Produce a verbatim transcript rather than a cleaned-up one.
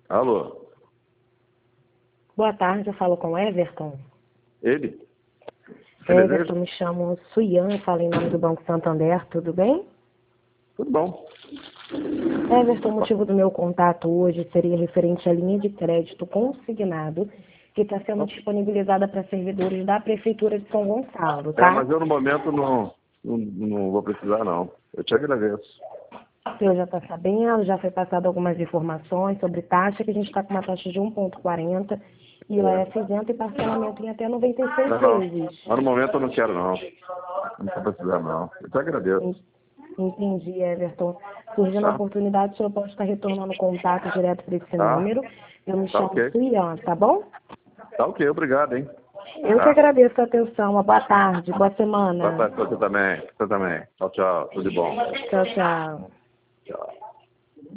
Alô? Boa tarde, eu falo com o Everton. Ele? Everton, me chamo Suian, falo em nome do Banco Santander, tudo bem? Tudo bom. Everton, o motivo do meu contato hoje seria referente à linha de crédito consignado que está sendo disponibilizada para servidores da Prefeitura de São Gonçalo, tá? É, mas eu no momento não, não, não vou precisar não. Eu te agradeço. O senhor já está sabendo, já foi passado algumas informações sobre taxa, que a gente está com uma taxa de um vírgula quarenta e o I F isento e parcelamento em até noventa e seis Não, não. vezes. Mas no momento eu não quero não. Não vou precisar não. Eu te agradeço. Entendi, Everton. Surgindo a Tá? oportunidade, o senhor pode estar retornando o contato direto para esse Tá? número. Eu me Tá chamo ok. Suian, tá bom? Tá ok, obrigado, hein? Eu que Tá? agradeço a atenção. Uma boa tarde, boa Boa semana. tarde pra você também. Você também. Tchau, tchau. Tudo de bom. Tchau, tchau. Tchau.